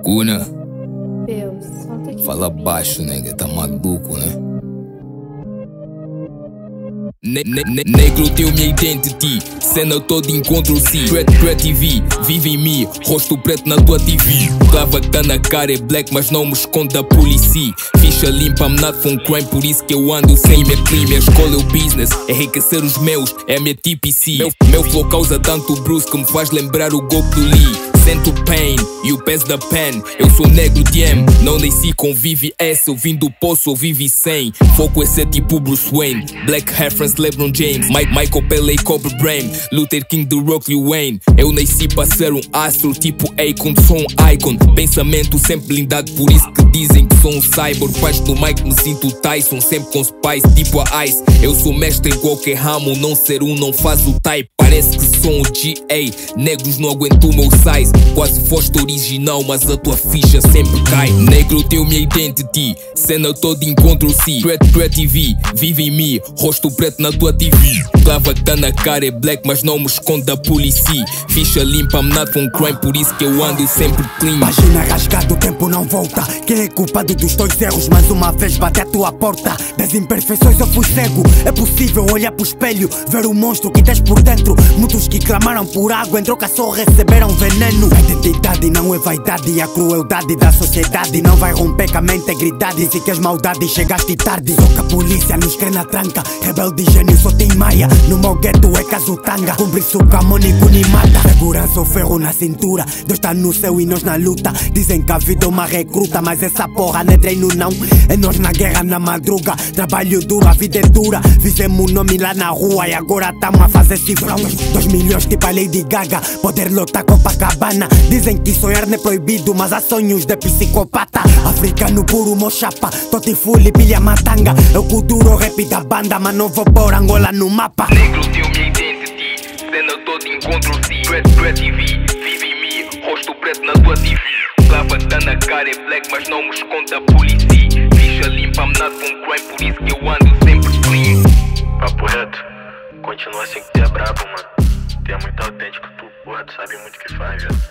Una, Deus, solta aqui. fala baixo, nega, tá maluco, né? Negro teu minha identity, cena toda encontro-se. TV, vive em mim, rosto preto na tua TV. Clava que tá na cara é black, mas não me esconde da polícia. Ficha limpa, I'm not from crime, por isso que eu ando sem minha crime. A escola é o business, enriquecer os meus, é a minha TPC. Meu flow causa tanto bruce que me faz lembrar o golpe do Lee. Sento pain e o peso da pen. Eu sou negro de M, não nasci com Vivi S. Eu vim do poço, eu vivi sem. Foco é ser tipo Bruce Wayne. Black reference LeBron James, Michael Pele, Kobe Bryant, Luther King, The Rock, Lil Wayne. Eu nasci para ser um astro tipo Akon, sou um icon. Pensamento sempre blindado, por isso que dizem que sou um cyborg. Baixo do mic me sinto Tyson, sempre com spice tipo a Ice. Eu sou mestre em qualquer ramo, não ser um não faz o type. Parece que sou um GA, negros não aguento o meu size. Quase foste original, mas a tua ficha sempre cai. Negro teu minha identity, cena toda encontro-se. TV, vive em mim, rosto preto na tua TV. Clava que tá na cara é black, mas não me esconde da polícia. Ficha limpa, I'm not from crime, por isso que eu ando sempre clean. Página rasgada, o tempo não volta. Quem é culpado dos teus erros, mais uma vez bate à tua porta. Das imperfeições eu fui cego. É possível olhar pro espelho, ver o monstro que tens por dentro. Muitos que clamaram por água, em troca só receberam veneno. A identidade não é vaidade, e a crueldade da sociedade não vai romper com a minha integridade. Se queres maldade, chegaste tarde. Só que a polícia nos crê na tranca. Rebelde gênio, só tem maia. No meu gueto é caso tanga. Cumpre suca, mônico nem mata. Segurança ou ferro na cintura. Deus tá no céu e nós na luta. Dizem que a vida é uma recruta, mas essa porra não é treino não. É nós na guerra, na madruga. Trabalho duro, a vida é dura. Fizemos nome lá na rua e agora tamo a fazer cifrão. 2 milhões tipo a Lady Gaga. Poder lotar Copacabana. Dizem que sonhar não é proibido, mas há sonhos de psicopata. Africano puro, mochapa. Toti fully, pilha matanga. Eu com duro rap da banda, mas não vou pôr Angola no mapa. Negro teu minha identity, cena toda encontro-se. TV, vive em mim, rosto preto na tua TV. Clava que tá na cara é black, mas não me esconde da polícia. Ficha limpa, I'm not from crime, por isso que eu ando sempre clean. Papo reto, continua assim que tu é brabo, mano. Tu é muito autêntico, tu, porra, tu sabe muito o que faz, velho.